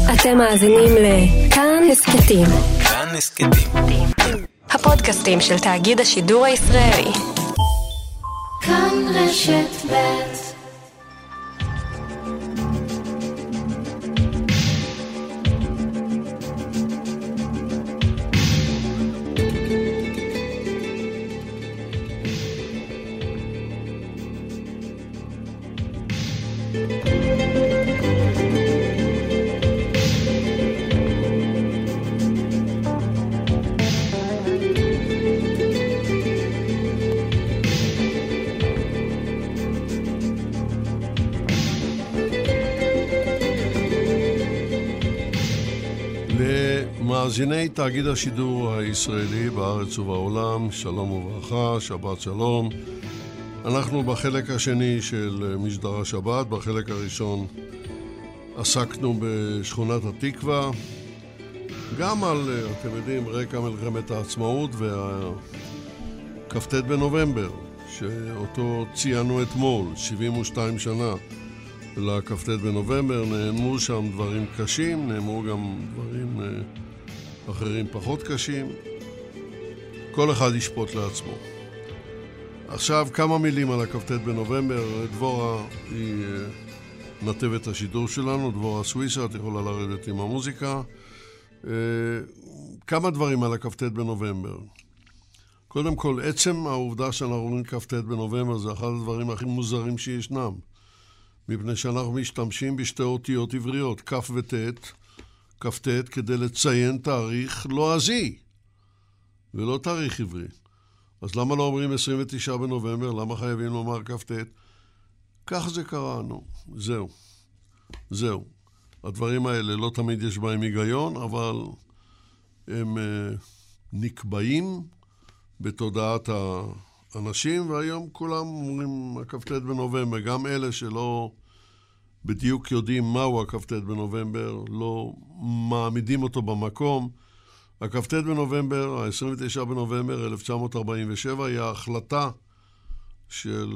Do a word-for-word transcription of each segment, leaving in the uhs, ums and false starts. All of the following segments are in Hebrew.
אתם מאזינים לכאן הסכתים. כאן הסכתים. הפודקאסטים של תאגיד השידור הישראלי. כאן רשת ב'. מאזיני תאגיד השידור הישראלי בארץ ובעולם, שלום וברכה, שבת שלום. אנחנו בחלק השני של משדר השבת. בחלק הראשון עסקנו בשכונת התקווה, גם על, אתם יודעים, רקע מלחמת העצמאות והכ"ט בנובמבר, שאותו ציינו אתמול, שבעים ושתיים שנה לכ"ט בנובמבר. נאמרו שם דברים קשים, נאמרו גם דברים אחרים פחות קשים. כל אחד ישפוט לעצמו. עכשיו כמה מילים על הכ"ט בנובמבר. דבורה היא נתבת השידור שלנו, דבורה סוויסה, את יכולה לרדת עם המוזיקה. כמה דברים על הכ"ט בנובמבר. קודם כל, עצם העובדה שאנחנו רואים כ"ט בנובמבר זה אחד הדברים הכי מוזרים שישנם, מפני שאנחנו משתמשים בשתי אותיות עבריות, כ' וט', כ"ט, כדי לציין תאריך לועזי ולא תאריך עברי. אז למה לא אומרים עשרים ותשעה בנובמבר? למה חייבים לומר כ"ט? כך זה קרה, נו. זהו. זהו. הדברים האלה לא תמיד יש בהם היגיון, אבל הם uh, נקבעים בתודעת האנשים, והיום כולם אומרים הכ"ט בנובמבר. גם אלה שלא בדיוק יודעים מהו הכ"ט בנובמבר, לא מעמידים אותו במקום. הכ"ט בנובמבר, ה-עשרים ותשעה בנובמבר אלף תשע מאות ארבעים ושבע, היא ההחלטה של,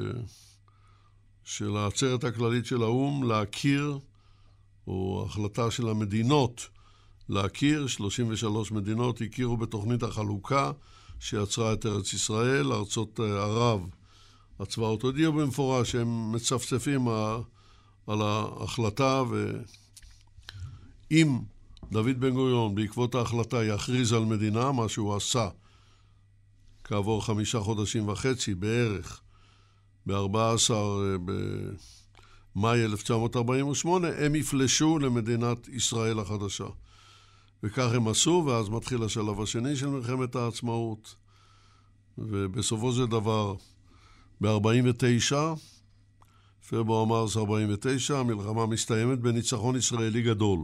של העצרת הכללית של האום להכיר, או החלטה של המדינות להכיר, שלושים ושלוש מדינות הכירו בתוכנית החלוקה שיצרה את ארץ ישראל. ארצות ערב, הצבאות הודיעו במפורש שהם מצפצפים על ההחלטה, ואם דוד בן גוריון בעקבות ההחלטה יכריז על מדינה, מה שהוא עשה כעבור חמישה חודשים וחצי בערך, ב-ארבעה עשר במאי אלף תשע מאות ארבעים ושמונה, הם יפלשו למדינת ישראל החדשה. וכך הם עשו, ואז מתחיל השלב השני של מלחמת העצמאות, ובסופו של דבר ב-ארבעים ותשע, פברואר מרס ארבעים ותשע, המלחמה מסתיימת בניצחון ישראלי גדול.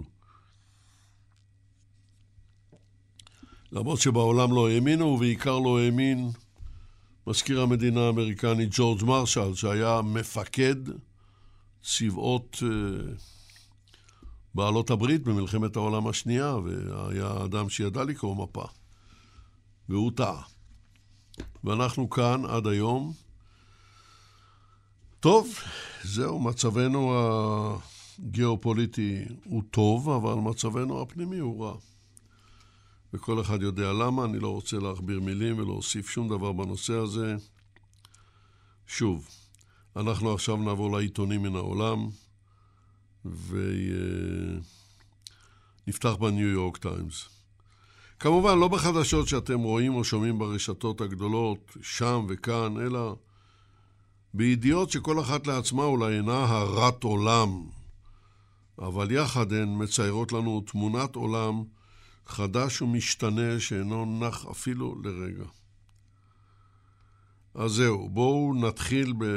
למרות שבעולם לא האמינו, ובעיקר לא האמין מזכיר המדינה האמריקני ג'ורג' מרשל, שהיה מפקד צבאות uh, בעלות הברית במלחמת העולם השנייה, והיה אדם שידע לקרוא מפה, והוא טעה. ואנחנו כאן עד היום. טוב, זהו, מצבנו הגיאופוליטי הוא טוב, אבל מצבנו הפנימי הוא רע. וכל אחד יודע למה. אני לא רוצה להכביר מילים ולהוסיף שום דבר בנושא הזה. שוב, אנחנו עכשיו נעבור לעיתונים מן העולם, ונפתח בניו יורק טיימס. כמובן, לא בחדשות שאתם רואים או שומעים ברשתות הגדולות, שם וכאן, אלא בידיעות שכל אחת לעצמה אולי אינה הרת עולם, אבל יחד הן מציירות לנו תמונת עולם חדש ומשתנה שאינו נח אפילו לרגע. אז זהו, בואו נתחיל ב...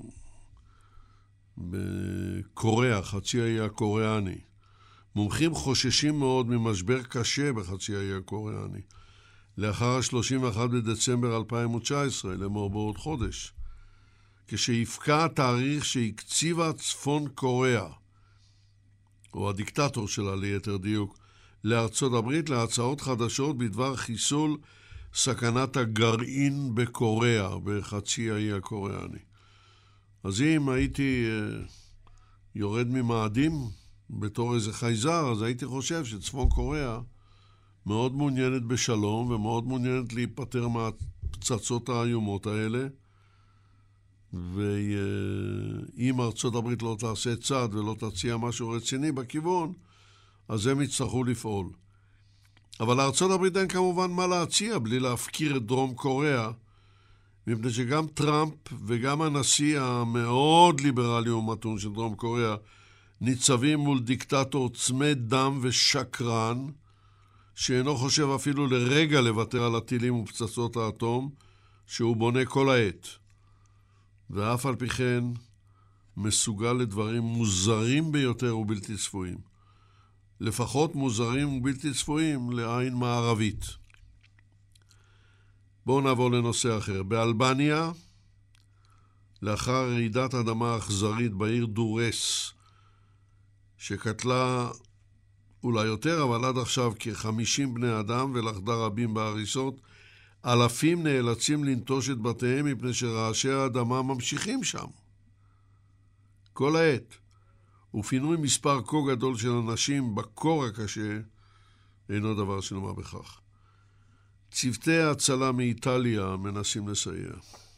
בקוריאה, חצי האי הקוריאני. מומחים חוששים מאוד ממשבר קשה בחצי האי הקוריאני. לאחר ה-שלושים ואחד בדצמבר אלפיים תשע עשרה, לאמור בעוד חודש, כשיפקע התאריך שהקציבה צפון קוריאה, או הדיקטטור שלה ליתר דיוק, לארצות הברית להצעות חדשות בדבר חיסול סכנת הגרעין בקוריאה, בחצי האי הקוריאני. אז אם הייתי יורד ממאדים בתור איזה חייזר, אז הייתי חושב שצפון קוריאה מאוד מעוניינת בשלום ומאוד מעוניינת להיפטר מהפצצות האיומות האלה, ואם ארצות הברית לא תעשה צעד ולא תציע משהו רציני בכיוון, אז הם יצטרכו לפעול. אבל לארצות הברית אין כמובן מה להציע בלי להפקיר את דרום קוריאה, מפני שגם טראמפ וגם הנשיא המאוד ליברלי ומתון של דרום קוריאה ניצבים מול דיקטטור צמא דם ושקרן, שאינו חושב אפילו לרגע לוותר על הטילים ופצצות האטום שהוא בונה כל העת. ואף על פי כן מסוגל לדברים מוזרים ביותר ובלתי צפויים. לפחות מוזרים ובלתי צפויים לעין מערבית. בואו נעבור לנושא אחר. באלבניה, לאחר רעידת אדמה אכזרית בעיר דורס, שקטלה אולי יותר, אבל עד עכשיו כ-חמישים בני אדם ולכדה רבים בהריסות, אלפים נאלצים לנטוש את בתיהם מפני שרעשי האדמה ממשיכים שם. כל העת. ופינוי מספר כה גדול של אנשים בקור הקשה אינו דבר של מה בכך. צוותי ההצלה מאיטליה מנסים לסייע.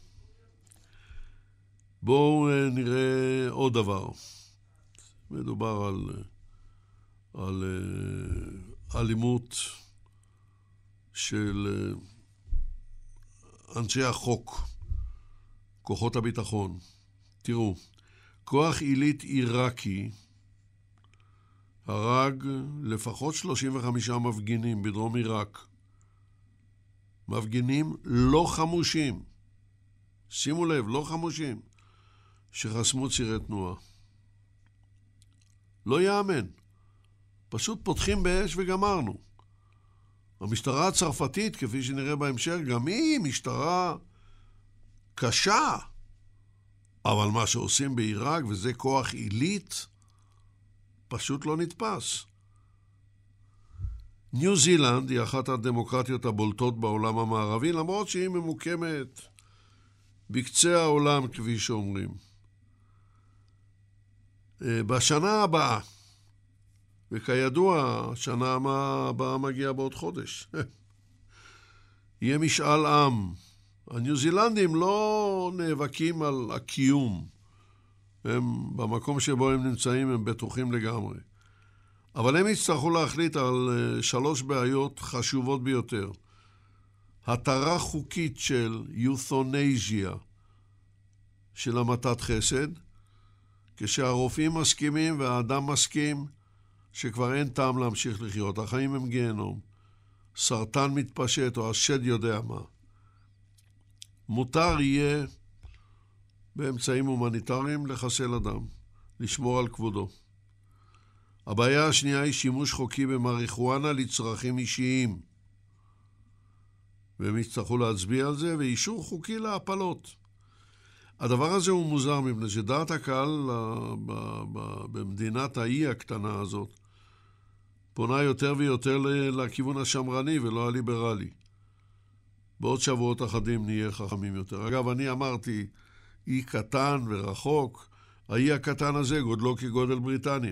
בואו נראה עוד דבר. מדובר על, על אלימות של אנשי החוק, כוחות הביטחון. תראו, כוח עילית עיראקי הרג לפחות שלושים וחמישה מפגינים בדרום עיראק. מפגינים לא חמושים, שימו לב, לא חמושים, שחסמו צירי תנועה. לא יאמן. פשוט פותחים באש וגמרנו. המשטרה הצרפתית, כפי שנראה בהמשך, גם היא משטרה קשה. אבל מה שעושים בעיראק, וזה כוח עילית, פשוט לא נתפס. ניו זילנד היא אחת הדמוקרטיות הבולטות בעולם המערבי, למרות שהיא ממוקמת בקצה העולם, כפי שאומרים. בשנה הבאה, וכידוע, השנה הבאה מגיעה בעוד חודש, יהיה משאל עם. הניו זילנדים לא נאבקים על הקיום. הם, במקום שבו הם נמצאים, הם בטוחים לגמרי. אבל הם יצטרכו להחליט על שלוש בעיות חשובות ביותר. התרה חוקית של יות'ונייזיה, של המתת חסד, כשהרופאים מסכימים והאדם מסכים שכבר אין טעם להמשיך לחיות. החיים הם גיהנום. סרטן מתפשט או השד יודע מה. מותר יהיה באמצעים הומניטריים לחסל אדם, לשמור על כבודו. הבעיה השנייה היא שימוש חוקי במריחואנה לצרכים אישיים. והם יצטרכו להצביע על זה, ואישור חוקי להפלות. הדבר הזה הוא מוזר, מפני שדעת הקהל במדינת האי הקטנה הזאת פונה יותר ויותר לכיוון השמרני ולא הליברלי. בעוד שבועות אחדים נהיה חכמים יותר. אגב, אני אמרתי, אי קטן ורחוק, האי הקטן הזה גודלו כגודל בריטניה.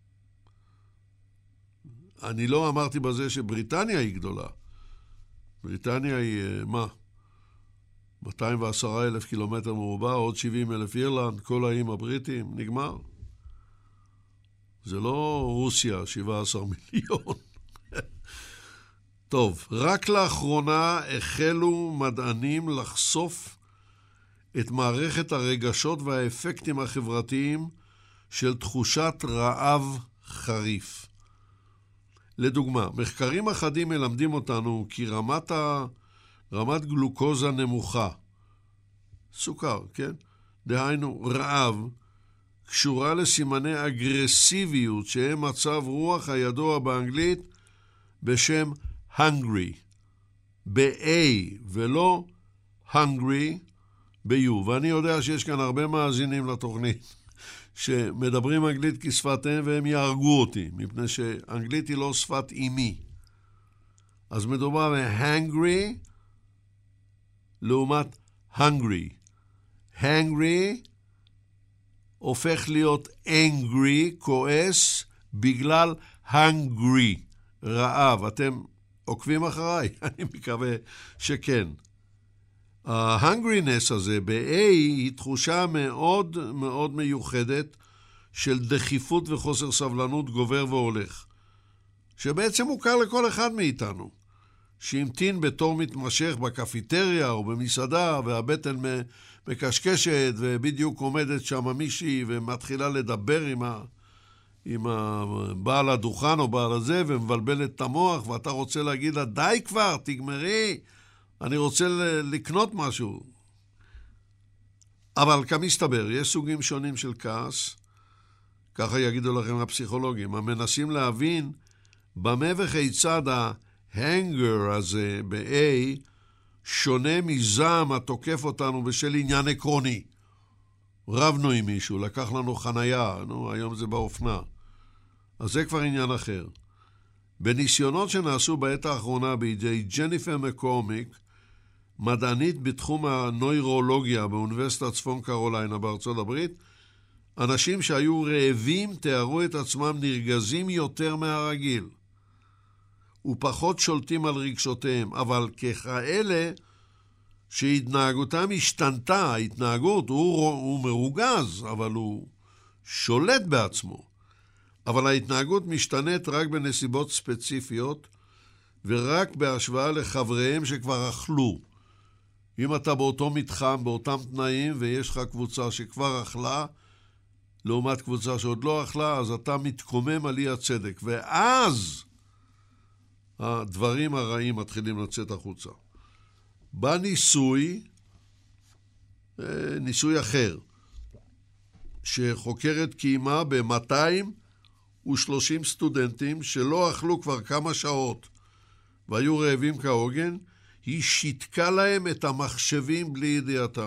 אני לא אמרתי בזה שבריטניה היא גדולה. בריטניה היא, מה? מאתיים ועשרה אלף קילומטר מרובע, עוד שבעים אלף אירלנד, כל האיים הבריטים, נגמר. זה לא רוסיה, שבעה עשר מיליון. טוב, רק לאחרונה החלו מדענים לחשוף את מערכת הרגשות והאפקטים החברתיים של תחושת רעב חריף. לדוגמה, מחקרים אחדים מלמדים אותנו כי רמת, ה... רמת גלוקוזה נמוכה, סוכר, כן? דהיינו, רעב, קשורה לסימני אגרסיביות, שהם מצב רוח הידוע באנגלית בשם hungry, ב-A ולא hungry ב-U. ואני יודע שיש כאן הרבה מאזינים לתוכנית שמדברים אנגלית כשפתיהם והם יהרגו אותי, מפני שאנגלית היא לא שפת אימי. אז מדובר ב-hungry לעומת hungry. hungry הופך להיות angry, כועס, בגלל hungry, רעב. אתם עוקבים אחריי? אני מקווה שכן. ה-hungriness הזה ב-A היא תחושה מאוד מאוד מיוחדת של דחיפות וחוסר סבלנות גובר והולך, שבעצם מוכר לכל אחד מאיתנו, שהמתין בתור מתמשך בקפיטריה או במסעדה, והבטן מקשקשת, ובדיוק עומדת שם מישהי ומתחילה לדבר עם, ה... עם הבעל הדוכן או בעל הזה, ומבלבלת את המוח, ואתה רוצה להגיד לה, די כבר, תגמרי, אני רוצה לקנות משהו. אבל כמסתבר, יש סוגים שונים של כעס, ככה יגידו לכם הפסיכולוגים, המנסים להבין במה וכיצד ההנגר הזה ב-A שונה מזעם התוקף אותנו בשל עניין עקרוני. רבנו עם מישהו, לקח לנו חנייה, נו, היום זה באופנה. אז זה כבר עניין אחר. בניסיונות שנעשו בעת האחרונה בידי ג'ניפר מקורמיק, מדענית בתחום הנוירולוגיה באוניברסיטת צפון קרוליינה בארצות הברית, אנשים שהיו רעבים תיארו את עצמם נרגזים יותר מהרגיל, ופחות שולטים על רגשותיהם, אבל ככאלה שהתנהגותם השתנתה, ההתנהגות, הוא, הוא מרוגז, אבל הוא שולט בעצמו. אבל ההתנהגות משתנית רק בנסיבות ספציפיות, ורק בהשוואה לחבריהם שכבר אכלו. אם אתה באותו מתחם, באותם תנאים, ויש לך קבוצה שכבר אכלה, לעומת קבוצה שעוד לא אכלה, אז אתה מתקומם על אי הצדק. ואז הדברים הרעים מתחילים לצאת החוצה. בניסוי, ניסוי אחר, שחוקרת קיימה ב-מאתיים ושלושים סטודנטים שלא אכלו כבר כמה שעות והיו רעבים כהוגן, היא שיתקה להם את המחשבים בלי ידיעתם.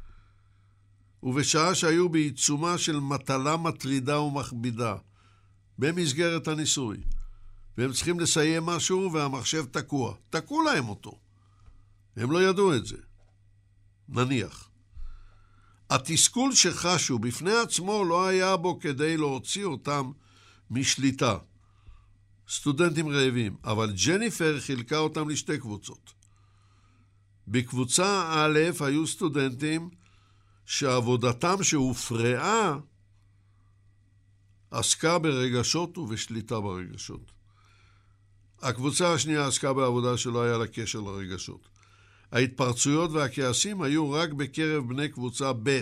ובשעה שהיו בעיצומה של מטלה מטרידה ומכבידה, במסגרת הניסוי, והם צריכים לסיים משהו והמחשב תקוע. תקעו להם אותו. הם לא ידעו את זה. נניח. התסכול שחשו בפני עצמו לא היה בו כדי להוציא אותם משליטה. סטודנטים רעבים, אבל ג'ניפר חילקה אותם לשתי קבוצות. בקבוצה א' היו סטודנטים שעבודתם שהופרעה עסקה ברגשות ובשליטה ברגשות. הקבוצה השנייה עסקה בעבודה שלא היה לה קשר לרגשות. ההתפרצויות והכעסים היו רק בקרב בני קבוצה ב'.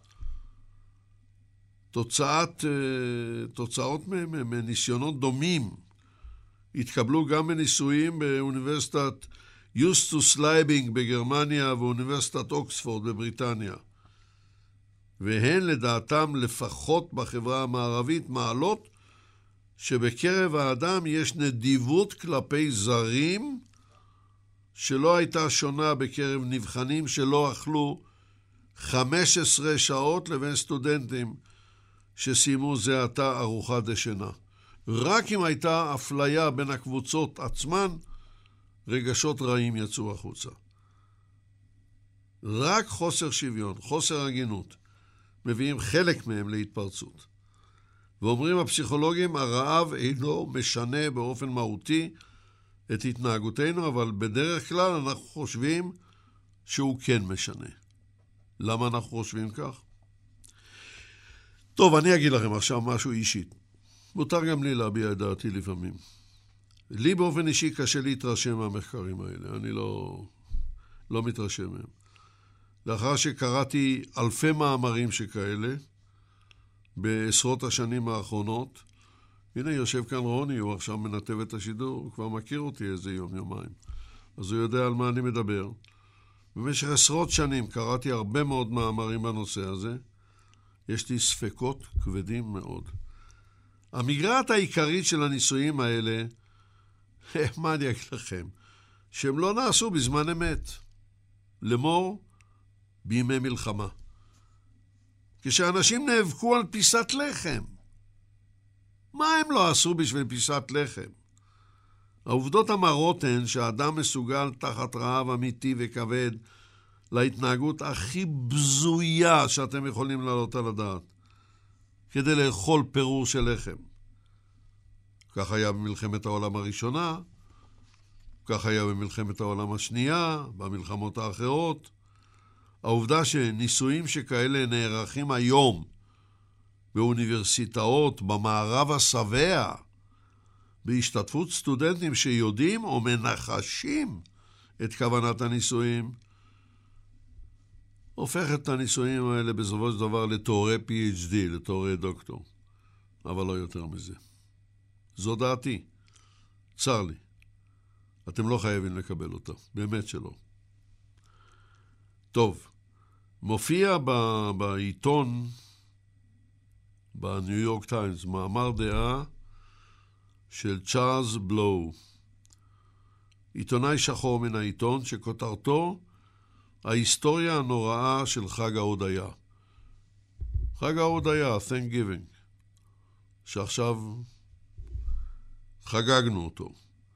תוצאת, תוצאות מניסיונות דומים התקבלו גם בניסויים באוניברסיטת יוסטוס לייבינג בגרמניה ואוניברסיטת אוקספורד בבריטניה. והן לדעתם לפחות בחברה המערבית מעלות שבקרב האדם יש נדיבות כלפי זרים שלא הייתה שונה בקרב נבחנים שלא אכלו חמש עשרה שעות לבין סטודנטים שסיימו זה עתה ארוחה דשנה. רק אם הייתה אפליה בין הקבוצות עצמן, רגשות רעים יצאו החוצה. רק חוסר שוויון, חוסר הגינות, מביאים חלק מהם להתפרצות. ואומרים הפסיכולוגים, הרעב אינו משנה באופן מהותי את התנהגותנו, אבל בדרך כלל אנחנו חושבים שהוא כן משנה. למה אנחנו חושבים כך? טוב, אני אגיד לכם עכשיו משהו אישית. מותר גם לי להביע את דעתי לפעמים. לי באופן אישי קשה להתרשם מהמחקרים האלה. אני לא, לא מתרשם מהם. לאחר שקראתי אלפי מאמרים שכאלה, בעשרות השנים האחרונות, הנה יושב כאן רוני, הוא עכשיו מנתב את השידור, הוא כבר מכיר אותי איזה יום, יומיים. אז הוא יודע על מה אני מדבר. במשך עשרות שנים קראתי הרבה מאוד מאמרים בנושא הזה. יש לי ספקות כבדים מאוד. המגרעת העיקרית של הניסויים האלה, מה אני אגיד לכם? שהם לא נעשו בזמן אמת. למור, בימי מלחמה. כשאנשים נאבקו על פיסת לחם. מה הם לא עשו בשביל פיסת לחם? העובדות המראות הן שהאדם מסוגל תחת רעב אמיתי וכבד להתנהגות הכי בזויה שאתם יכולים לעלות על הדעת, כדי לאכול פירור של לחם. כך היה במלחמת העולם הראשונה, כך היה במלחמת העולם השנייה, במלחמות האחרות. העובדה שניסויים שכאלה נערכים היום באוניברסיטאות, במערב השבע, בהשתתפות סטודנטים שיודעים או מנחשים את כוונת הניסויים, הופך את הניסויים האלה בסופו של דבר לתוארי פי אייץ' די, לתוארי דוקטור. אבל לא יותר מזה. זו דעתי. צר לי. אתם לא חייבים לקבל אותה. באמת שלא. טוב. מופיע ב- בעיתון, בניו יורק טיימס, מאמר דעה של צ'ארלס בלו, עיתונאי שחור מן העיתון, שכותרתו ההיסטוריה הנוראה של חג ההודיה. חג ההודיה, Thanksgiving, שעכשיו חגגנו אותו.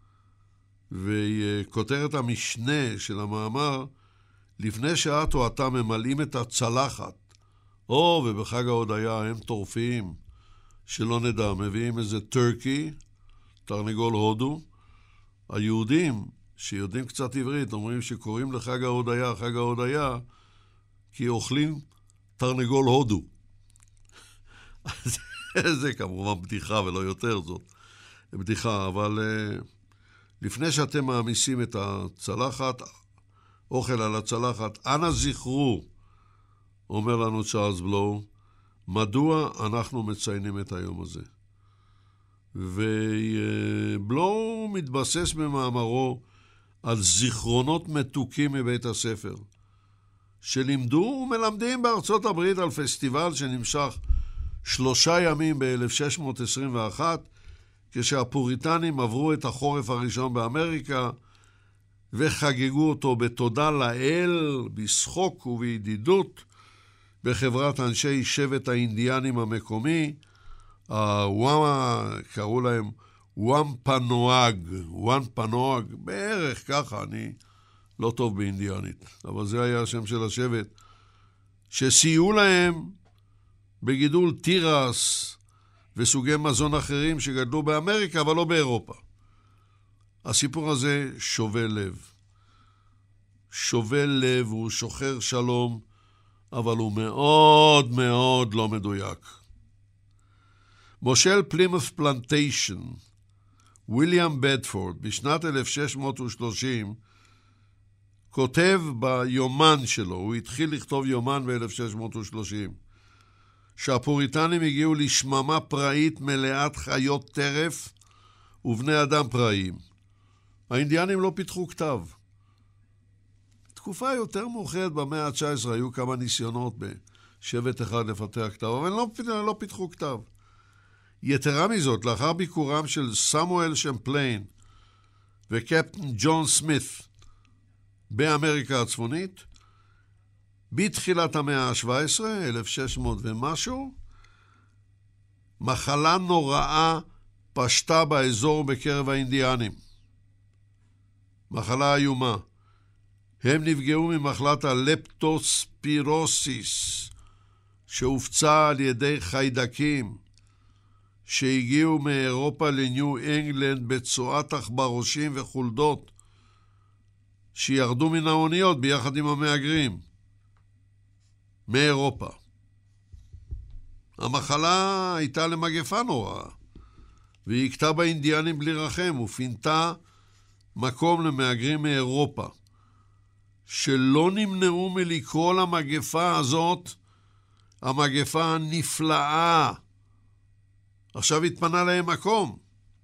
וכותרת המשנה של המאמר, לפני שאת או אתה ממלאים את הצלחת, או, ובחג ההודיה הם טורפים, שלא נדע, מביאים איזה טורקי, תרנגול הודו. היהודים שיודעים קצת עברית אומרים שקוראים לחג ההודיה חג ההודיה כי אוכלים תרנגול הודו. זה כמובן בדיחה ולא יותר, זאת בדיחה, אבל uh, לפני שאתם מעמיסים את הצלחת, אוכל על הצלחת, אנא זכרו, אומר לנו צ'ארלס בלו, מדוע אנחנו מציינים את היום הזה. ובלו מתבסס במאמרו על זיכרונות מתוקים מבית הספר, שלימדו ומלמדים בארצות הברית על פסטיבל שנמשך שלושה ימים ב-אלף שש מאות עשרים ואחת, כשהפוריטנים עברו את החורף הראשון באמריקה, וחגגו אותו בתודה לאל, בשחוק ובידידות, בחברת אנשי שבט האינדיאנים המקומי, הוואמה, קראו להם וואמפנואג, וואמפנואג, בערך ככה, אני לא טוב באינדיאנית, אבל זה היה השם של השבט, שסייעו להם בגידול תירס וסוגי מזון אחרים שגדלו באמריקה, אבל לא באירופה. הסיפור הזה שובל לב. שובל לב, הוא שוחר שלום, אבל הוא מאוד מאוד לא מדויק. מושל פלימות' פלנטיישן, ויליאם בדפורד, בשנת אלף שש מאות ושלושים, כותב ביומן שלו, הוא התחיל לכתוב יומן ב-אלף שש מאות ושלושים, שהפוריטנים הגיעו לשממה פראית מלאת חיות טרף ובני אדם פראיים. האינדיאנים לא פיתחו כתב. תקופה יותר מאוחרת במאה ה-תשע עשרה היו כמה ניסיונות בשבט אחד לפתח כתב, אבל לא, לא פיתחו כתב. יתרה מזאת, לאחר ביקורם של סמואל שמפליין וקפטן ג'ון סמית באמריקה הצפונית, בתחילת המאה ה-שבע עשרה, אלף שש מאות ומשהו, מחלה נוראה פשטה באזור בקרב האינדיאנים. מחלה איומה. הם נפגעו ממחלת הלפטוספירוסיס, שהופצה על ידי חיידקים שהגיעו מאירופה לניו אנגלנד בצואת עכברושים וחולדות שירדו מן האוניות ביחד עם המהגרים מאירופה. המחלה הייתה למגפה נוראה, והיא הכתה באינדיאנים בלי רחם, ופינתה מקום למהגרים מאירופה, שלא נמנעו מלקרוא למגפה הזאת המגפה הנפלאה. עכשיו התפנה להם מקום.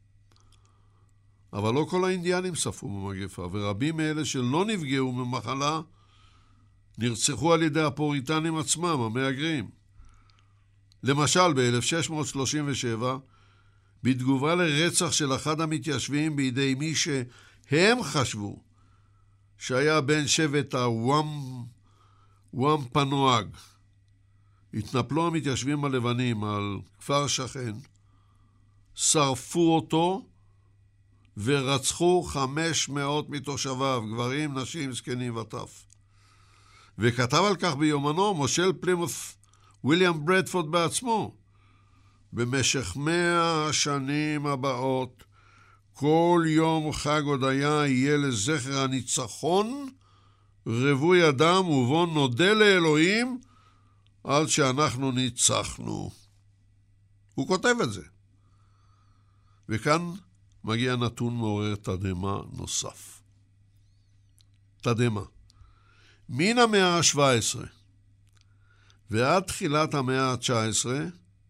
אבל לא כל האינדיאנים ספרו במגפה, ורבים מאלה שלא נפגעו ממחלה נרצחו על ידי הפוריטנים עצמם, המהגרים. למשל, ב-אלף שש מאות שלושים ושבע, בתגובה לרצח של אחד המתיישבים בידי מי שהם חשבו שהיה בן שבט הוואמפנואג, התנפלו המתיישבים הלבנים על כפר שכן, שרפו אותו ורצחו חמש מאות מתושביו, גברים, נשים, זקנים וטף. וכתב על כך ביומנו מושל פלימות' ויליאם ברדפורד בעצמו. במשך מאה השנים הבאות, כל יום חג הודיה יהיה לזכר הניצחון, רווי אדם ובו נודה לאלוהים על שאנחנו ניצחנו. הוא כותב את זה. וכאן מגיע נתון מעורר תדהמה נוסף. תדהמה. מן המאה ה-שבע עשרה ועד תחילת המאה ה-תשע עשרה,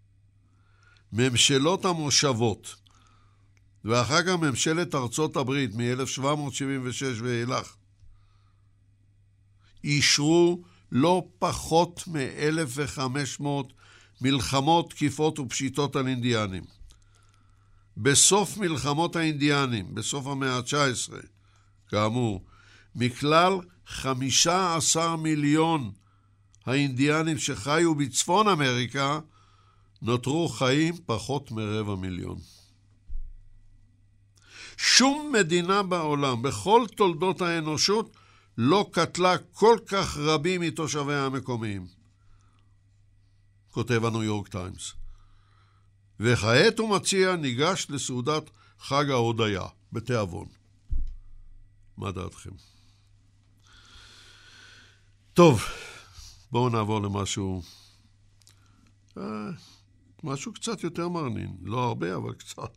ממשלות המושבות, ואחר כך ממשלת ארצות הברית מ-אלף שבע מאות שבעים ושש ואילך, אישרו לא פחות מ-אלף וחמש מאות מלחמות, תקיפות ופשיטות על אינדיאנים. בסוף מלחמות האינדיאנים, בסוף המאה ה-תשע עשרה, כאמור, מכלל חמישה עשר מיליון האינדיאנים שחיו בצפון אמריקה, נותרו חיים פחות מרבע מיליון. שום מדינה בעולם, בכל תולדות האנושות, לא קטלה כל כך רבים מתושביה המקומיים. כותב הניו יורק טיימס. וכעת הוא מציע ניגש לסעודת חג ההודיה בתיאבון. מה דעתכם? טוב, בואו נעבור למשהו, אה, משהו קצת יותר מרנין. לא הרבה, אבל קצת.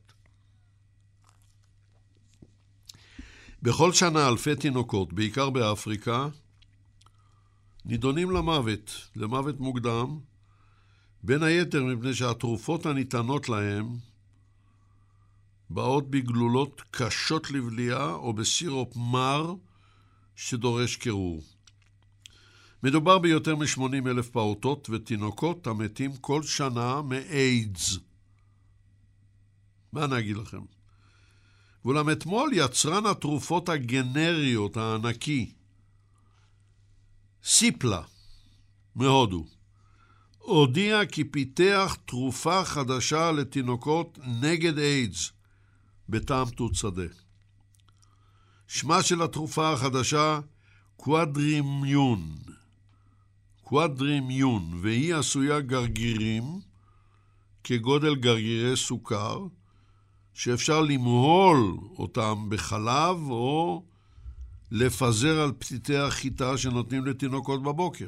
בכל שנה אלפי תינוקות, בעיקר באפריקה, נידונים למוות, למוות מוקדם, בין היתר מפני שהתרופות הניתנות להם באות בגלולות קשות לבליעה או בסירופ מר שדורש קירור. מדובר ביותר מ-שמונים אלף פעוטות ותינוקות המתים כל שנה מאיידס. מה נגיד לכם? ואולם אתמול יצרן התרופות הגנריות הענקי, סיפלה, מהודו, הודיע כי פיתח תרופה חדשה לתינוקות נגד איידס, בטעם תות שדה. שמה של התרופה החדשה קוואדרימיון. קוואדרימיון, והיא עשויה גרגירים, כגודל גרגירי סוכר, שאפשר למהול אותם בחלב או לפזר על פתיתי החיטה שנותנים לתינוקות בבוקר.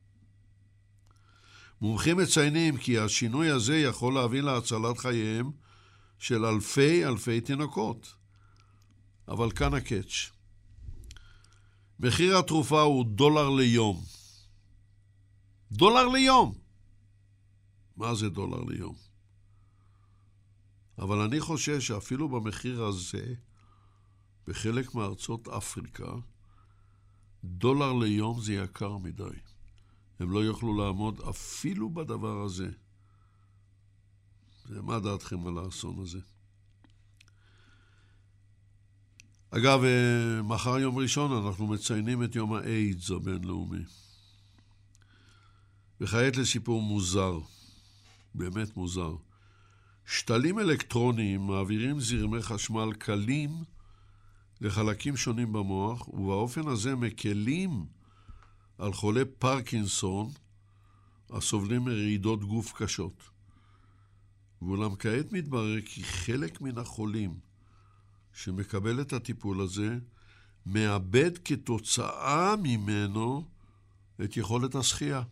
מומחים מציינים כי השינוי הזה יכול להביא להצלת חייהם של אלפי אלפי תינוקות. אבל כאן הקאץ'. מחיר התרופה הוא דולר ליום. דולר ליום! מה זה דולר ליום? אבל אני חושב שאפילו במחיר הזה, בחלק מארצות אפריקה, דולר ליום זה יקר מדי. הם לא יוכלו לעמוד אפילו בדבר הזה. מה דעתכם על האסון הזה? אגב, מחר יום ראשון אנחנו מציינים את יום האיידס הבינלאומי. וכעת לסיפור מוזר, באמת מוזר. שתלים אלקטרוניים מעבירים זרמי חשמל קלים לחלקים שונים במוח, ובאופן הזה מקלים על חולי פרקינסון הסובלים מרעידות גוף קשות. ואולם כעת מתברר כי חלק מן החולים שמקבל את הטיפול הזה מאבד כתוצאה ממנו את יכולת השחייה.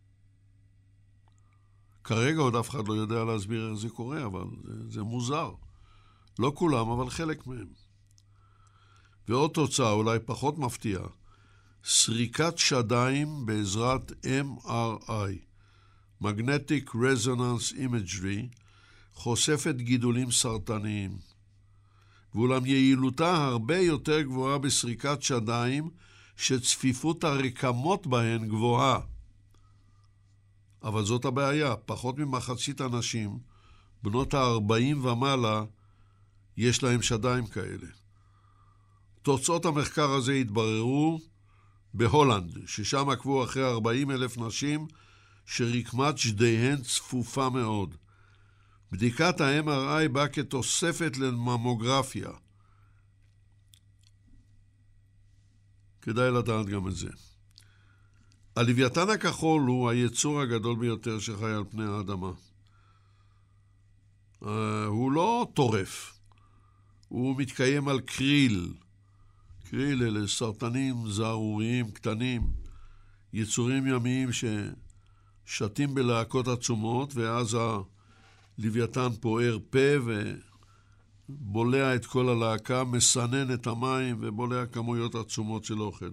כרגע עוד אף אחד לא יודע להסביר איך זה קורה, אבל זה, זה מוזר. לא כולם, אבל חלק מהם. ועוד תוצאה, אולי פחות מפתיעה, סריקת שדיים בעזרת אם אר איי, Magnetic Resonance Imagery, חושפת גידולים סרטניים. ואולם יעילותה הרבה יותר גבוהה בסריקת שדיים שצפיפות הרקמות בהן גבוהה. אבל זאת הבעיה, פחות ממחצית הנשים, בנות ה-ארבעים ומעלה, יש להם שדיים כאלה. תוצאות המחקר הזה התבררו בהולנד, ששם עקבו אחרי ארבעים אלף נשים שרקמת שדיהן צפופה מאוד. בדיקת ה-אם אר איי באה כתוספת לממוגרפיה. כדאי לדעת גם את זה. הלוויתן הכחול הוא היצור הגדול ביותר שחי על פני האדמה. הוא לא טורף. הוא מתקיים על קריל. קריל אלה סרטנים זערוריים קטנים, יצורים ימיים ששתים בלהקות עצומות, ואז הלוויתן פוער פה ובולע את כל הלהקה, מסנן את המים ובולע כמויות עצומות של אוכל.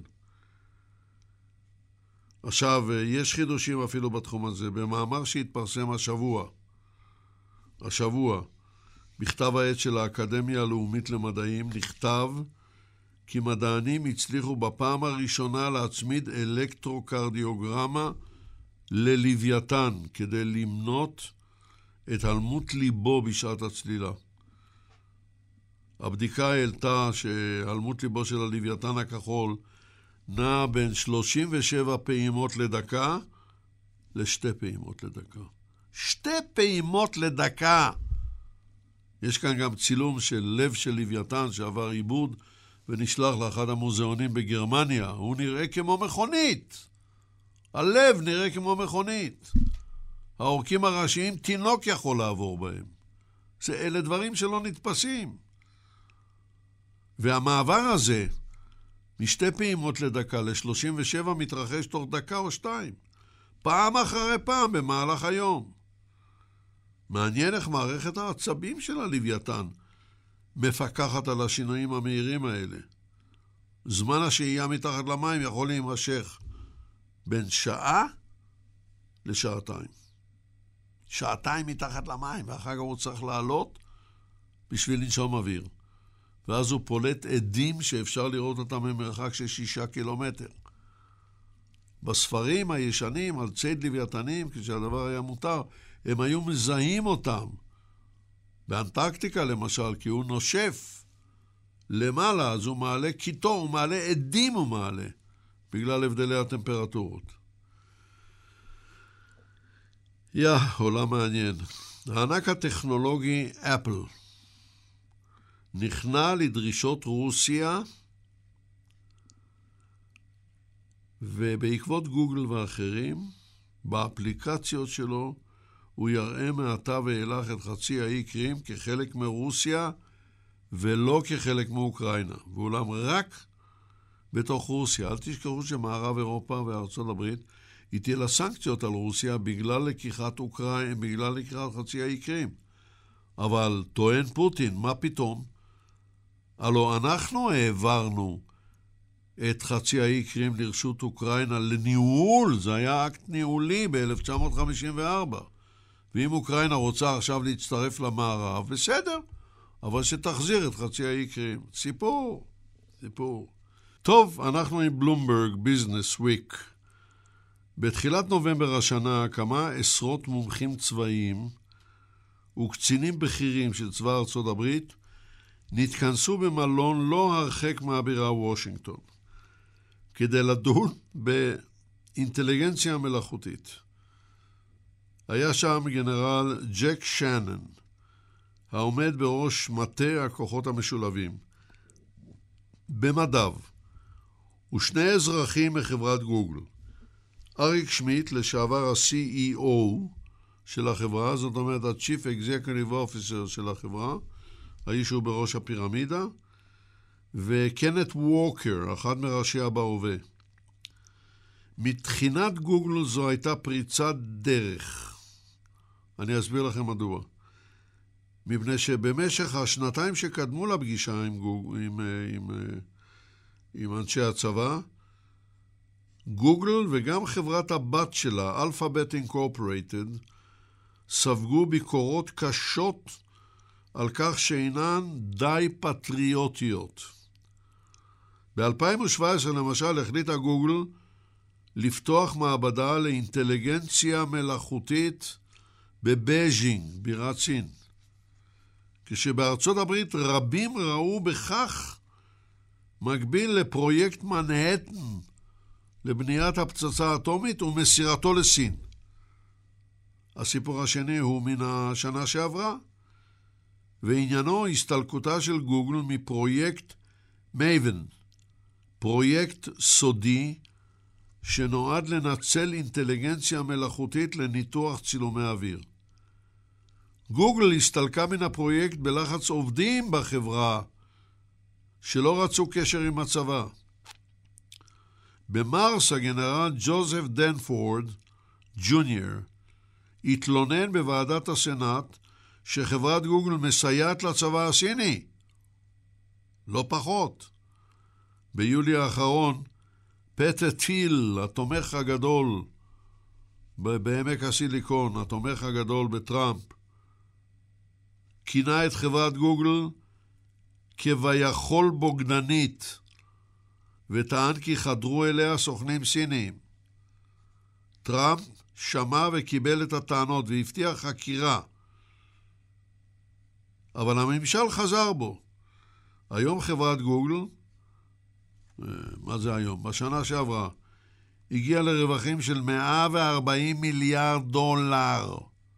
עכשיו, יש חידושים אפילו בתחום הזה. במאמר שהתפרסם השבוע, השבוע, בכתב העת של האקדמיה הלאומית למדעים, נכתב כי מדענים הצליחו בפעם הראשונה להצמיד אלקטרוקרדיוגרמה ללוויתן, כדי למנות את הלמות ליבו בשעת הצלילה. הבדיקה העלתה שהלמות ליבו של הלוויתן הכחול נע בין שלושים ושבע פעימות לדקה לשתי פעימות לדקה. שתי פעימות לדקה! יש כאן גם צילום של לב של לוויתן שעבר עיבוד ונשלח לאחד המוזיאונים בגרמניה. הוא נראה כמו מכונית. הלב נראה כמו מכונית. העורקים הראשיים תינוק יכול לעבור בהם. זה אלה דברים שלא נתפסים. והמעבר הזה, משתי פעימות לדקה ל-שלושים ושבע, מתרחש תוך דקה או שתיים. פעם אחרי פעם במהלך היום. מעניין איך מערכת העצבים של הלוויתן מפקחת על השינויים המהירים האלה. זמן השהייה מתחת למים יכול להימשך בין שעה לשעתיים. שעתיים מתחת למים, ואחר כך הוא צריך לעלות בשביל לנשום אוויר. ואז הוא פולט עדים שאפשר לראות אותם ממרחק של שישה קילומטר. בספרים הישנים על ציד לוויתנים, כשהדבר היה מותר, הם היו מזהים אותם. באנטרקטיקה למשל, כי הוא נושף למעלה, אז הוא מעלה קיטור, הוא מעלה עדים הוא מעלה, בגלל הבדלי הטמפרטורות. יא, עולם מעניין. הענק הטכנולוגי אפל נכנע לדרישות רוסיה, ובעקבות גוגל ואחרים, באפליקציות שלו, הוא יראה מעתה ואילך את חצי האי קרים כחלק מרוסיה, ולא כחלק מאוקראינה. ואולם רק בתוך רוסיה. אל תשכחו שמערב אירופה וארצות הברית הטילה סנקציות על רוסיה בגלל לקיחת אוקראינה, בגלל לקיחת חצי האי קרים. אבל טוען פוטין, מה פתאום? הלא אנחנו העברנו את חצי האי קרים לרשות אוקראינה לניהול, זה היה אקט ניהולי ב-אלף תשע מאות חמישים וארבע. ואם אוקראינה רוצה עכשיו להצטרף למערב, בסדר, אבל שתחזיר את חצי האי קרים. סיפור, סיפור. טוב, אנחנו עם בלומברג ביזנס וויק. בתחילת נובמבר השנה, כמה עשרות מומחים צבאיים וקצינים בכירים של צבא ארצות הברית נתכנסו במלון לא הרחק מהבירה וושינגטון, כדי לדון באינטליגנציה מלאכותית. היה שם גנרל ג'ק שנן, העומד בראש מטה הכוחות המשולבים, במדיו, ושני אזרחים מחברת גוגל. אריק שמיט, לשעבר ה-סי אי או של החברה, זאת אומרת ה-Chief Executive Officer של החברה, האיש הוא בראש הפירמידה, וקנט ווקר, אחד מראשיה בהווה. מתחינת גוגל זו הייתה פריצת דרך. אני אסביר לכם מדוע. מפני שבמשך השנתיים שקדמו לפגישה עם, גוג... עם, עם, עם אנשי הצבא, גוגל וגם חברת הבת שלה, Alphabet Incorporated, ספגו ביקורות קשות על כך שאינן די פטריוטיות. ב-אלפיים ושבע עשרה למשל החליטה גוגל לפתוח מעבדה לאינטליגנציה מלאכותית בבייג'ינג, בירת סין. כשבארצות הברית רבים ראו בכך מקביל לפרויקט מנהטן לבניית הפצצה האטומית ומסירתו לסין. הסיפור השני הוא מן השנה שעברה, ועניינו הסתלקותה של גוגל מפרויקט מייבן, פרויקט סודי שנועד לנצל אינטליגנציה מלאכותית לניתוח צילומי אוויר. גוגל הסתלקה מן הפרויקט בלחץ עובדים בחברה שלא רצו קשר עם הצבא. במרס הגנרל ג'וזף דנפורד ג'וניור התלונן בוועדת הסנאט שחברת גוגל מסייעת לצבא הסיני. לא פחות. ביולי האחרון, פטר טיל, התומך הגדול בעמק הסיליקון, התומך הגדול בטראמפ, כינה את חברת גוגל כביכול בוגדנית, וטען כי חדרו אליה סוכנים סיניים. טראמפ שמע וקיבל את הטענות והבטיח חקירה, אבל הממשל חזר בו. היום חברת גוגל, מה זה היום? בשנה שעברה, הגיעה לרווחים של מאה וארבעים מיליארד דולר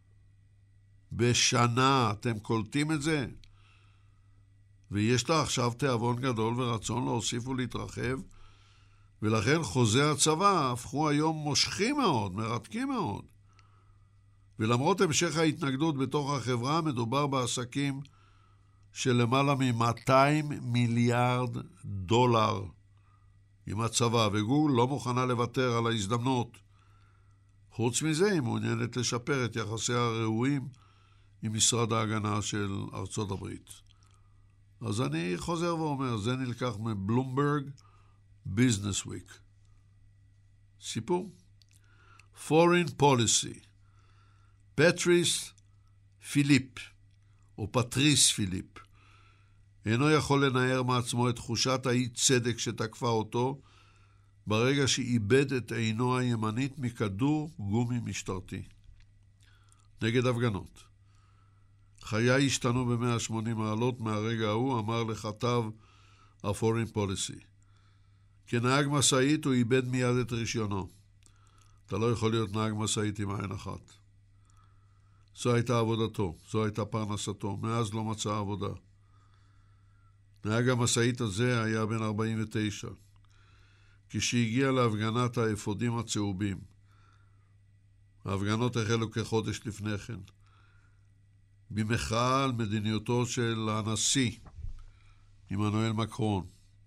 בשנה. אתם קולטים את זה? ויש לה עכשיו תיאבון גדול ורצון להוסיף ולהתרחב, ולכן חוזי הצבא הפכו היום מושכים מאוד, מרתקים מאוד. ולמרות המשך ההתנגדות בתוך החברה, מדובר בעסקים של למעלה מ-מאתיים מיליארד דולר עם הצבא, וגוגל לא מוכנה לוותר על ההזדמנות. חוץ מזה, היא מעוניינת לשפר את יחסי הרעועים עם משרד ההגנה של ארצות הברית. אז אני חוזר ואומר, זה נלקח מבלומברג ביזנס וויק. סיפור. Foreign Policy. פטריס פיליפ, או פטריס פיליפ, אינו יכול לנער מעצמו את תחושת האי-צדק שתקפה אותו ברגע שאיבד את עינו הימנית מכדור גומי משטרתי. נגד הפגנות. חיי השתנו ב-מאה ושמונים מעלות מהרגע ההוא, אמר לכתב ה-Foreign Policy. כנהג מסעית הוא איבד מיד את רישיונו. אתה לא יכול להיות נהג מסעית עם עין אחת. זו הייתה עבודתו, זו הייתה פרנסתו, מאז לא מצא עבודה. נהג המסעית הזה היה בן ארבעים ותשע, כשהגיע להפגנת האפודים הצהובים. ההפגנות החלו כחודש לפני כן, במחאה על מדיניותו של הנשיא, עמנואל מקרון,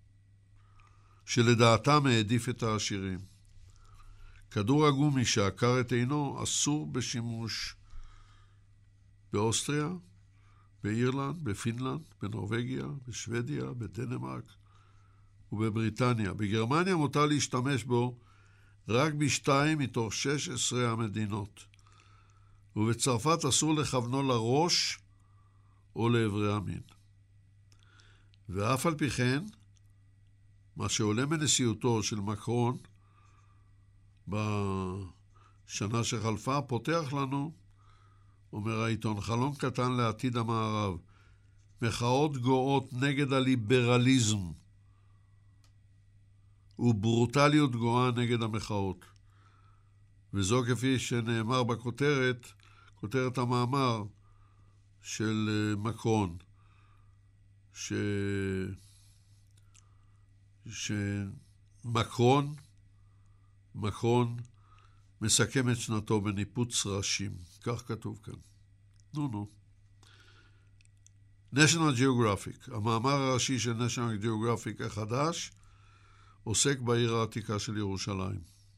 שלדעתם העדיף את העשירים. כדור הגומי שעקר את עינו אסור בשימוש באוסטריה, באירלנד, בפינלנד, בנורווגיה, בשוודיה, בדנמרק ובבריטניה. בגרמניה מותר להשתמש בו רק בשתיים מתוך שש עשרה המדינות. ובצרפת אסור לכוונו לראש או לעברי המין. ואף על פי כן, מה שעולה מנשיאותו של מקרון בשנה שחלפה פותח לנו, אומר העיתון, חלון קטן לעתיד המערב, מחאות גואות נגד הליברליזם וברוטליות גואה נגד המחאות. וזו כפי שנאמר בכותרת, כותרת המאמר של מקרון, ש... שמקרון, מקרון מסכם את שנתו בניפוץ ראשים. כך כתוב כאן. נו נו. National Geographic, המאמר הראשי של National Geographic החדש, עוסק בעיר העתיקה של ירושלים.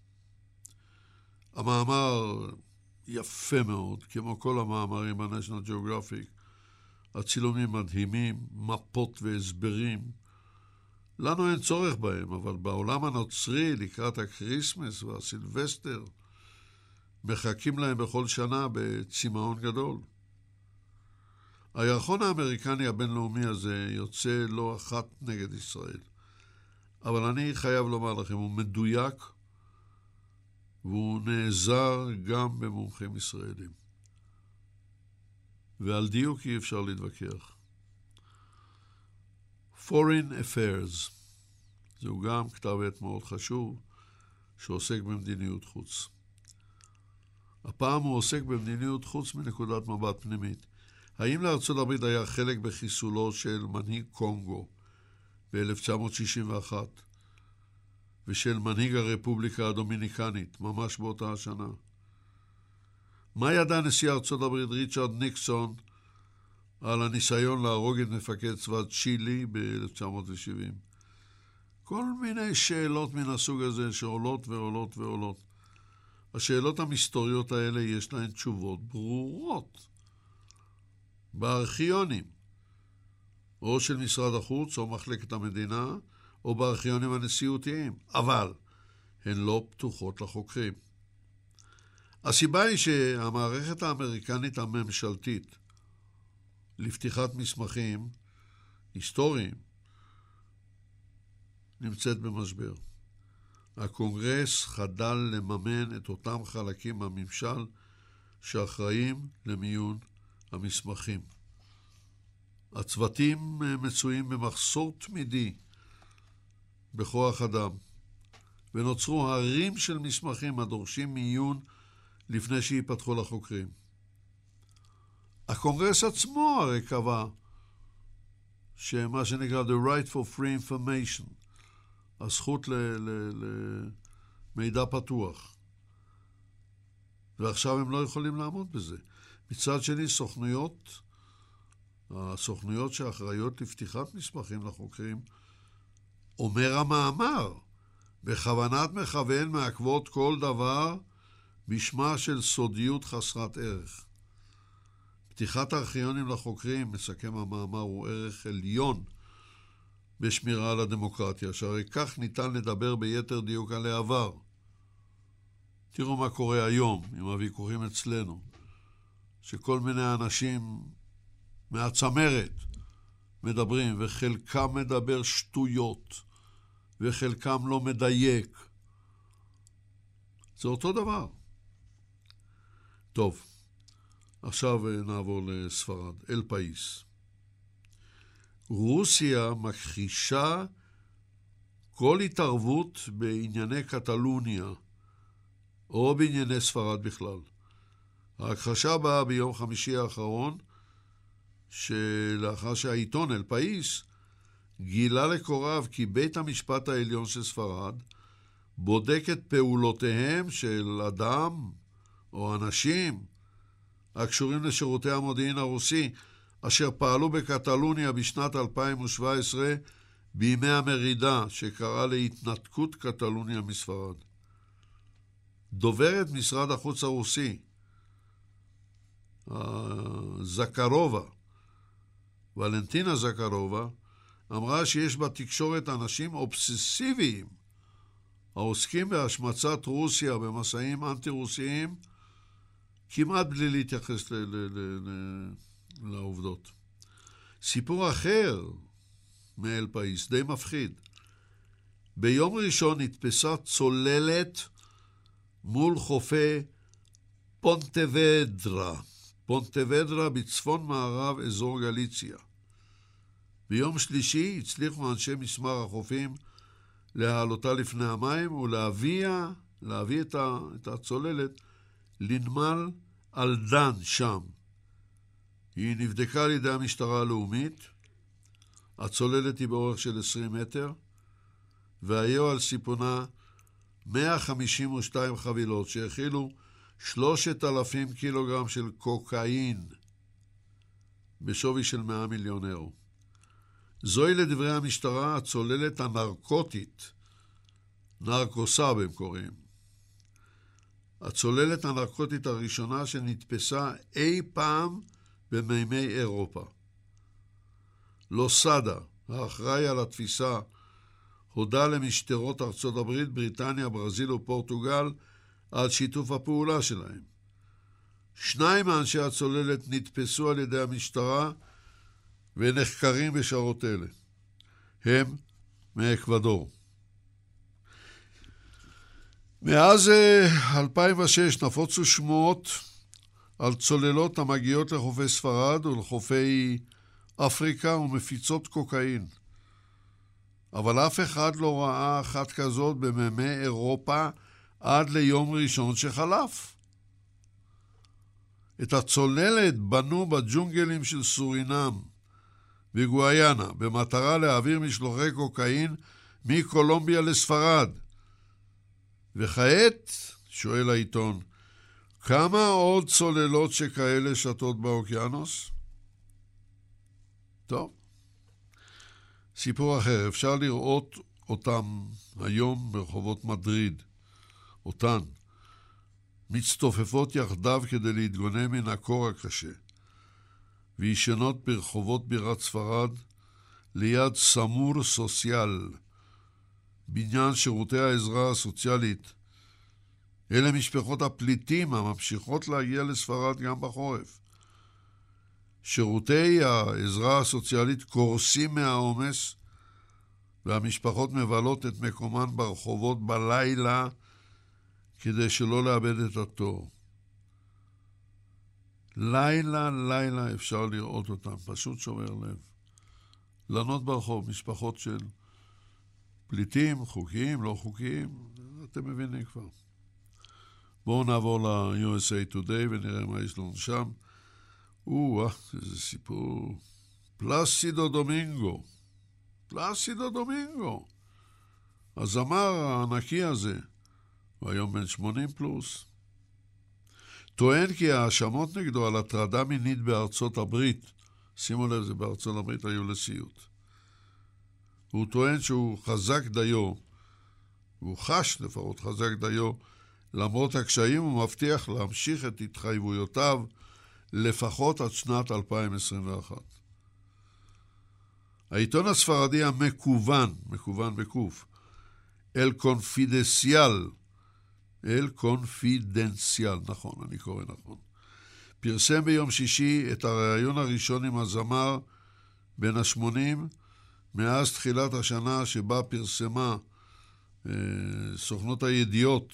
המאמר יפה מאוד, כמו כל המאמרים ב-National Geographic. הצילומים מדהימים, מפות והסברים. לנו אין צורך בהם, אבל בעולם הנוצרי, לקראת הקריסמס והסילבסטר, מחכים להם בכל שנה בצמאון גדול. הירחון האמריקני הבינלאומי הזה יוצא לא אחת נגד ישראל. אבל אני חייב לומר לכם, הוא מדויק, והוא נעזר גם במומחים ישראלים. ועל דיוק אי אפשר להתווכח. Foreign Affairs, זהו גם כתב עת מאוד חשוב, שעוסק במדיניות חוץ. הפעם הוא עוסק במדיניות חוץ מנקודת מבט פנימית. האם לארצות הברית היה חלק בחיסולו של מנהיג קונגו ב-אלף תשע מאות שישים ואחת, ושל מנהיג הרפובליקה הדומיניקנית, ממש באותה השנה? מה ידע נשיא ארצות הברית ריצ'רד ניקסון על הניסיון להרוג את מפקד צבא צ'ילי ב-אלף תשע מאות שבעים. כל מיני שאלות מן הסוג הזה שעולות ועולות ועולות. השאלות המסתוריות האלה יש להן תשובות ברורות. בארכיונים, או של משרד החוץ או מחלקת המדינה, או בארכיונים הנשיאותיים, אבל הן לא פתוחות לחוקרים. הסיבה היא שהמערכת האמריקנית הממשלתית לפתיחת מסמכים היסטוריים נמצאת במשבר. הקונגרס חדל לממן את אותם חלקים בממשל שאחראים למיון המסמכים. הצוותים מצויים במחסור תמידי בכוח אדם, ונוצרו הרים של מסמכים הדורשים מיון לפני שיפתחו לחוקרים. הקונגרס עצמו הרי קבע שמה שנקרא the right for free information, הזכות למידע פתוח. ועכשיו הם לא יכולים לעמוד בזה. מצד שני, סוכנויות, הסוכנויות שאחראיות לפתיחת מסמכים לחוקרים, אומר המאמר, בכוונת מכוון מעכבות כל דבר בשמה של סודיות חסרת ערך. פתיחת הארכיונים לחוקרים, מסכם המאמר, הוא ערך עליון בשמירה על הדמוקרטיה, שהרי כך ניתן לדבר ביתר דיוק על העבר. תראו מה קורה היום עם הוויכוחים אצלנו, שכל מיני אנשים מהצמרת מדברים, וחלקם מדבר שטויות, וחלקם לא מדייק. זה אותו דבר. טוב, עכשיו נעבור לספרד, אל פאיס. רוסיה מכחישה כל התערבות בענייני קטלוניה, או בענייני ספרד בכלל. ההכחשה באה ביום חמישי האחרון, שלאחר שהעיתון אל פאיס גילה לקוראיו כי בית המשפט העליון של ספרד בודק את פעולותיהם של אדם או אנשים הקשורים לשירותי המודיעין הרוסי, אשר פעלו בקטלוניה בשנת אלפיים שבע עשרה בימי המרידה שקראה להתנתקות קטלוניה מספרד. דוברת משרד החוץ הרוסי, זקרובה, ולנטינה זקרובה, אמרה שיש בתקשורת אנשים אובססיביים העוסקים בהשמצת רוסיה במסעים אנטי-רוסיים, כמעט בלי להתייחס ל- ל- ל- ל- לעובדות. סיפור אחר מאל פאיס, די מפחיד. ביום ראשון נתפסה צוללת מול חופי פונטוודרה, פונטוודרה בצפון מערב אזור גליציה. ביום שלישי הצליחו אנשי משמר החופים להעלותה לפני המים ולהביא להביא את, ה, את הצוללת לנמל אלדן שם. היא נבדקה על ידי המשטרה הלאומית. הצוללת היא באורך של עשרים מטר, והיו על סיפונה מאה חמישים ושתיים חבילות שהכילו שלושת אלפים קילוגרם של קוקאין בשווי של מאה מיליון אירו. זוהי לדברי המשטרה הצוללת הנרקוטית, נרקוסה הם קוראים. הצוללת הנרקוטית הראשונה שנתפסה אי פעם במימי אירופה. לוסדה, האחראי על התפיסה, הודה למשטרות ארצות הברית, בריטניה, ברזיל ופורטוגל על שיתוף הפעולה שלהם. שניים מאנשי הצוללת נתפסו על ידי המשטרה ונחקרים בשעות אלה. הם מאקוודור. מאז אלפיים ושש נפוצו שמועות על צוללות המגיעות לחופי ספרד ולחופי אפריקה ומפיצות קוקאין. אבל אף אחד לא ראה אחת כזאת במימי אירופה עד ליום ראשון שחלף. את הצוללת בנו בג'ונגלים של סורינם וגואיאנה במטרה להעביר משלוחי קוקאין מקולומביה לספרד. וכעת, שואל העיתון, כמה עוד צוללות שכאלה שטות באוקיינוס? טוב. סיפור אחר, אפשר לראות אותם היום ברחובות מדריד, אותן, מצטופפות יחדיו כדי להתגונן מן הקור הקשה, וישנות ברחובות בירת ספרד, ליד סמור סוציאל, בניין שירותי העזרה הסוציאלית. אלה משפחות הפליטים הממשיכות להגיע לספרד גם בחורף. שירותי העזרה הסוציאלית קורסים מהעומס, והמשפחות מבלות את מקומן ברחובות בלילה כדי שלא לאבד את התור. לילה, לילה אפשר לראות אותם, פשוט שובר לב. לנות ברחוב, משפחות של פליטים, חוקיים, לא חוקיים, אתם מבינים כבר. בואו נעבור ל-יו אס איי Today ונראה מה יש לנו שם. או, איזה סיפור. פלאסידו דומינגו. פלאסידו דומינגו. הזמר הענקי הזה, הוא היום בן שמונים פלוס. טוען כי האשמות נגדו על הטרדה מינית בארצות הברית, שימו לב, זה בארצות הברית היו לסיוט. הוא טוען שהוא חזק דיו, הוא חש לפחות חזק דיו, למרות הקשיים הוא מבטיח להמשיך את התחייבויותיו לפחות עד שנת אלפיים עשרים ואחת. העיתון הספרדי המקוון, מקוון בקוף, אל קונפידנציאל, אל קונפידנציאל, נכון, אני קורא נכון, פרסם ביום שישי את הראיון הראשון עם הזמר בן ה-שמונים, מאז תחילת השנה שבה פרסמה אה, סוכנות הידיעות,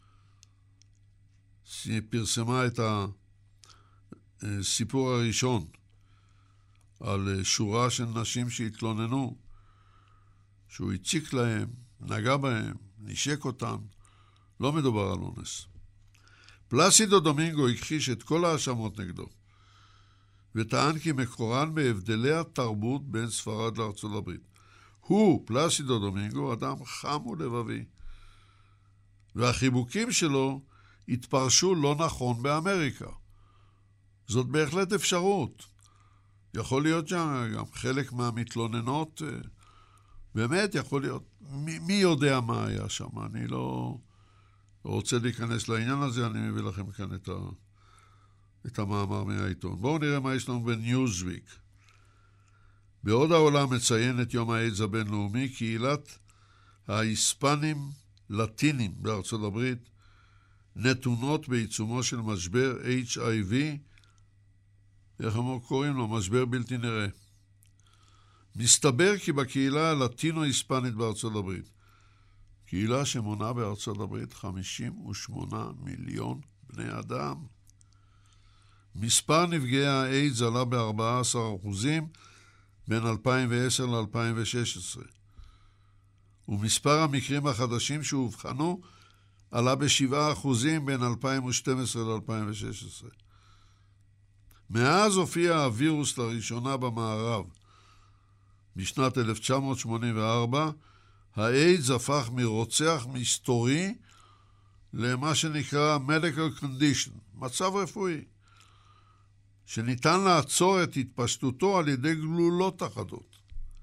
פרסמה את הסיפור הראשון על שורה של נשים שהתלוננו, שהוא הציק להם, נגע בהם, נשק אותם, לא מדובר על אונס. פלאסידו דומינגו הכחיש את כל האשמות נגדו, וטען כי מקורן בהבדלי התרבות בין ספרד לארצות הברית. הוא, פלאסידו דומינגו, אדם חם ולבבי, והחיבוקים שלו התפרשו לא נכון באמריקה. זאת בהחלט אפשרות. יכול להיות שגם חלק מהמתלוננות, באמת יכול להיות, מי, מי יודע מה היה שם, אני לא רוצה להיכנס לעניין הזה, אני מביא לכם כאן את, ה, את המאמר מהעיתון. בואו נראה מה יש לנו בניוזוויק. בעוד העולם מציין את יום האיידס הבינלאומי, קהילת ההיספנים לטינים בארצות הברית נתונות בעיצומו של משבר אייץ' איי וי, איך הם קוראים לו? משבר בלתי נראה. מסתבר כי בקהילה הלטינו-היספנית בארצות הברית, קהילה שמונה בארצות הברית חמישים ושמונה מיליון בני אדם, מספר נפגעי האיידס עלה ב-ארבעה עשר אחוזים בין אלפיים ועשר ל-אלפיים ושש עשרה, ומספר המקרים החדשים שהובחנו עלה ב-שבעה אחוזים בין אלפיים ושתים עשרה ל-אלפיים ושש עשרה. מאז הופיע הווירוס לראשונה במערב, בשנת אלף תשע מאות שמונים וארבע, האיידס הפך מרוצח מסתורי למה שנקרא medical condition, מצב רפואי, שניתן לעצור את התפשטותו על ידי גלולות אחדות.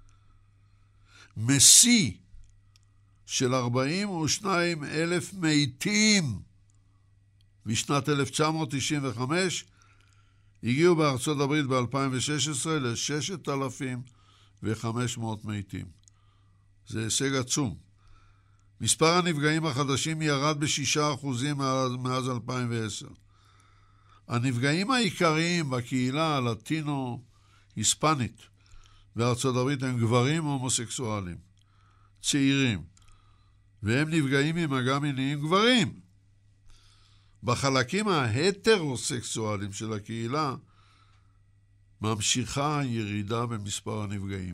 מסי של ארבעים ושניים אלף מתים בשנת אלף תשע מאות תשעים וחמש, הגיעו בארצות הברית ב-אלפיים ושש עשרה ל-ששת אלפים וחמש מאות מתים. זה הישג עצום. מספר הנפגעים החדשים ירד ב-שישה אחוזים מאז, מאז אלפיים ועשר. הנפגעים העיקריים בקהילה הלטינו-היספנית בארצות הברית הם גברים הומוסקסואלים, צעירים, והם נפגעים ממגע מיני עם גברים. בחלקים ההטרוסקסואליים של הקהילה ממשיכה הירידה במספר הנפגעים,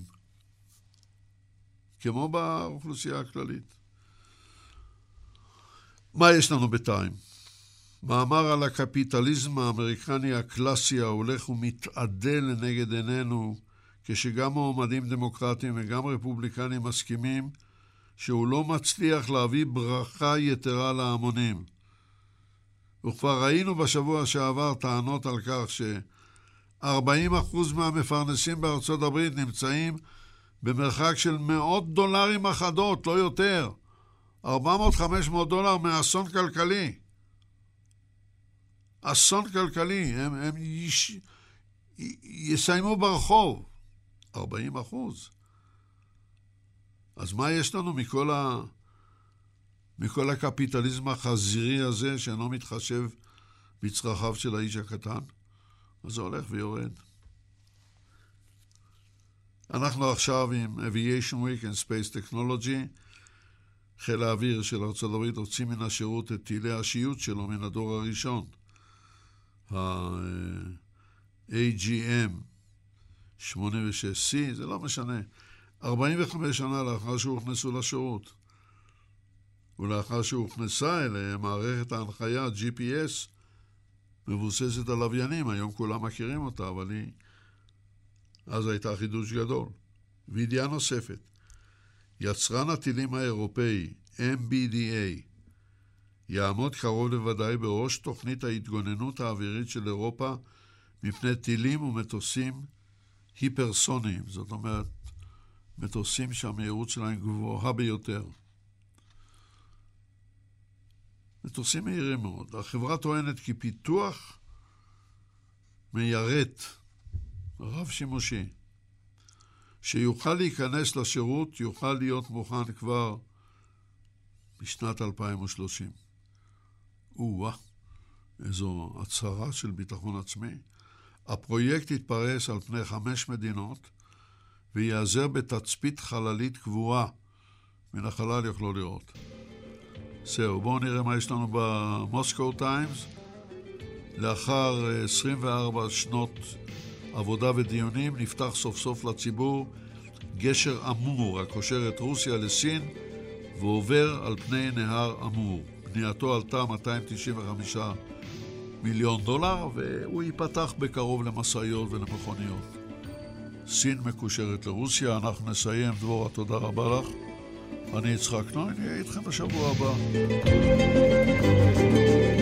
כמו באוכלוסייה הכללית. מה יש לנו בינתיים? מאמר על הקפיטליזם האמריקני הקלאסי ההולך ומתעדל לנגד עינינו, כשגם מועמדים דמוקרטיים וגם רפובליקנים מסכימים שהוא לא מצליח להביא ברכה יתרה להמונים. וכבר ראינו בשבוע שעבר טענות על כך ארבעים אחוז מהמפרנסים בארצות הברית נמצאים במרחק של מאות דולרים אחדות, לא יותר. ארבע מאות חמש מאות דולר מאסון כלכלי. אסון כלכלי. הם, הם יש, יסיימו ברחוב. ארבעים אחוז. אז מה יש לנו מכל, ה, מכל הקפיטליזם החזירי הזה שאינו מתחשב בצרכיו של האיש הקטן? אז זה הולך ויורד. אנחנו עכשיו עם Aviation Week and Space Technology. חיל האוויר של ארצות הברית הוציא מן השירות את טילי השיוט שלו מן הדור הראשון. ה-A G M שמונים ושש C, זה לא משנה. ארבעים וחמש שנה לאחר שהוכנסו לשירות. ולאחר שהוכנסה אליהם מערכת ההנחיה G P S מבוססת על לוויינים, היום כולם מכירים אותה, אבל היא... אז הייתה חידוש גדול. וידיעה נוספת, יצרן הטילים האירופאי M B D A יעמוד קרוב לוודאי בראש תוכנית ההתגוננות האווירית של אירופה מפני טילים ומטוסים היפרסוניים, זאת אומרת מטוסים שהמהירות שלהם גבוהה ביותר. מטוסים מהירים מאוד. החברה טוענת כי פיתוח מיירט רב שימושי שיוכל להיכנס לשירות יוכל להיות מוכן כבר בשנת אלפיים ושלושים. או-אה, איזו הצהרה של ביטחון עצמי. הפרויקט יתפרס על פני חמש מדינות ויעזר בתצפית חללית קבועה. מן החלל יוכלו לראות. זהו, בואו נראה מה יש לנו במוסקו טיימס. לאחר עשרים וארבע שנות עבודה ודיונים נפתח סוף סוף לציבור גשר אמור הקושר את רוסיה לסין ועובר על פני נהר אמור. בנייתו עלתה מאתיים תשעים וחמישה מיליון דולר והוא ייפתח בקרוב למשאיות ולמכוניות. סין מקושרת לרוסיה. אנחנו נסיים. דבורה, תודה רבה לך. אני יצחק נוי, נהיה איתכם בשבוע הבא.